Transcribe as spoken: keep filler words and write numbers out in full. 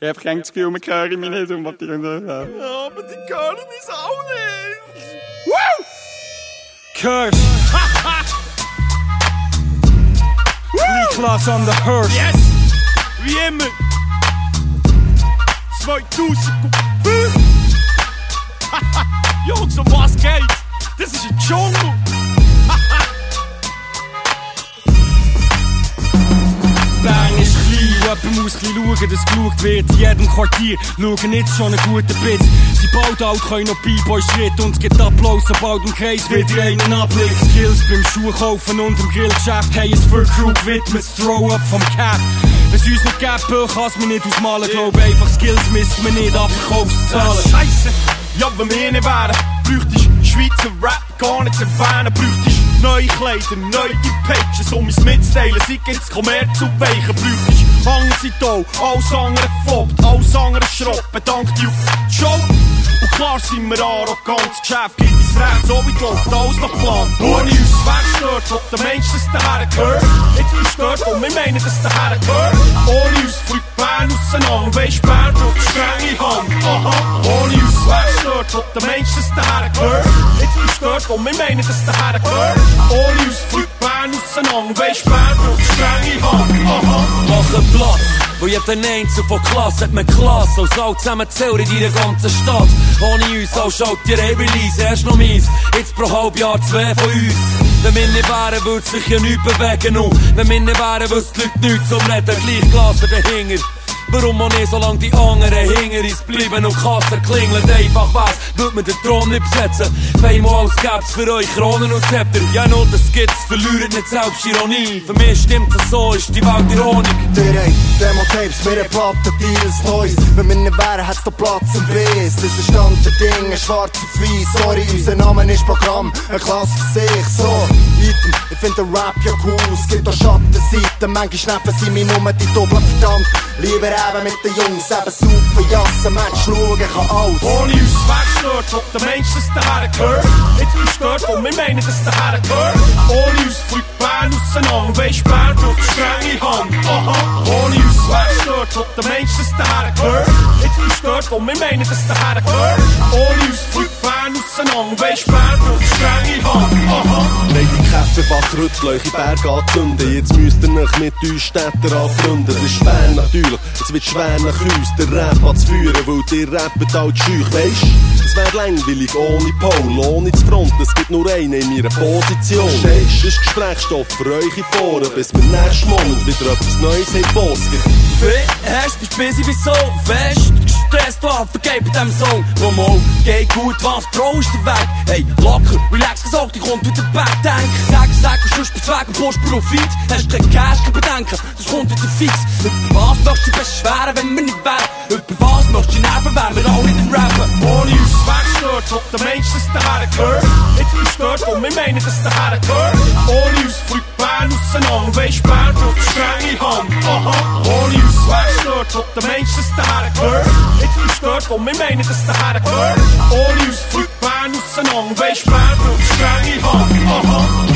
Ich habe kein Gefühl, wir hören mich nicht und was die hören. Ja, aber die hören mich auch nicht. Woo! Curse. Class on the Hearse. Yes! Wie immer. zweitausendfünf. Jungs, um was geht's? Das ist ein Dschungel. Bern ist klein, jemand muss ein schauen, dass geschaut wird. In jedem Quartier schauen jetzt schon einen guten Bitz. Sie bald alt können noch B-Boy-Schritt und es gibt Applaus, sobald im Kreis wieder einen ablegt. Skills beim Schuhkaufen und im Grillgeschäft haben es für Crew gewidmet, das Throw-Up vom Cap. Wenn es uns nicht gäbe, kann es mir nicht ausmalen. Glaub einfach, Skills misst man nicht ab Verkaufszahlen. Scheisse, ja, wenn wir nicht wären, bräuchtest Schweizer Rap gar nicht erwähnen. Bräuchtest neue Kleider, neue Pages, um es mitzuteilen. Sie gibt's Kommerz und Weichen. Bräuchtest Hangsital, alles andere floppt, alles andere Schrott. Bedankt dich auf die Show. Und klar sind wir arrogant, das Geschäft gibt uns recht, so wie läuft alles nach Plan. Ohne uns wegstört, wo der Mensch das daher gehört. Jetzt bist du dort, wo wir meinen, dass daher gehört. Ohne uns fliegt Bern auseinander, weisst Bern braucht eine strenge Hand. Aha. Ohne uns wegstört, wo der Mensch das daher gehört. Jetzt bist du dort, wo wir meinen, dass daher gehört. Ohne uns fliegt Bern auseinander, weisst Bern braucht eine strenge Hand. Aha. Mach einen Platz, wo jeder Einzel von Klasse hat man Klasse, als alle zusammen zählen in deiner ganzen Stadt. Ohne uns, als schaut die Release erst noch mies. Jetzt pro halb Jahr zwei von uns. Wenn wir nicht wären, würde sich ja nichts bewegen. Und wenn wir nicht wären, wüssten die Leute nichts zum Reden. Gleich Glaser dahinter. Warum auch nicht, solange die anderen hinter uns bleiben und Kassen klingeln einfach was, würde man den Thron nicht besetzen. Feinmal als gäb's für euch Kronen und Zepter. Ja, nur das gibt's, verliert nicht selbst Ironie. Für mich stimmt das so, ist die Welt Ironik. Der habt Demo-Tapes, wir haben Platten-Deals, Toys. Wenn wir nicht wären, hat's da Platz im Biss. Das ist Stand der Dinge, schwarz auf weiß. Sorry, unser Name ist Programm, eine Klasse für sich. So, Item, ich find den Rap ja cool. Es gibt auch Schattenseiten, manchmal schnappen sie mich nur die Doppel verdammt. Lieber eben mit den Jungs, eben super Jassen, Mensch, schauen kann alles. Ohne uns wegstört, wo der Mensch das daher gehört. Jetzt bist du dort, wo wir meinen, dass daher gehört. Ohne uns fliegt Bern auseinander, weisst Bern braucht eine strenge Hand. Aha. Ohne uns wegstört, wo der Mensch das daher gehört. Jetzt bist du dort, wo wir meinen, dass daher gehört. Ohne uns fliegt Bern auseinander, weisst Bern braucht eine strenge Hand. Aha. Nein, die Käfer wachrütteln, eure Berge anzünden. Jetzt müsst ihr euch mit uns Städter anfreunden. Das ist schwer natürlich, es wird schwer nach uns den Rap anzuführen, weil ihr rappt halt schüch, weisst? Es wär langweilig ohne Pole, ohne zu fronten, es gibt nur einen in meiner Position. Stehst, das ist Gesprächsstoff für eure Foren, bis wir nächsten Monat wieder etwas Neues haben, Boss. Wie hast bist busy, wieso? Fest, gestresst, war vergeht bei diesem Song. Mal, geht gut, was, Bro ist der Weg. Hey, locker, relax gesagt, ich komm wieder back. Denk, sag, sag, und sonst bist du weg und brauchst Profit. Hast kein Cash, kein Bedenken, das kommt wieder fix. Über was möchtest du dich beschweren, wenn wir nicht wären? Über was möchtest du nerven, wenn wir alle nicht rappen? Ohne uns wegstört, wo der Mensch das daher gehört. Jetzt bist du dort, wo wir meinen, dass daher gehört. Ohne uns fliegt Bern auseinander, weisst Bern braucht eine strenge Hand. Aha. Ohne uns wegstört, wo der Mensch das daher gehört. Jetzt bist du dort, wo wir meinen, dass daher gehört. Ohne uns fliegt Bern auseinander, weisst Bern braucht eine strenge Hand. Aha.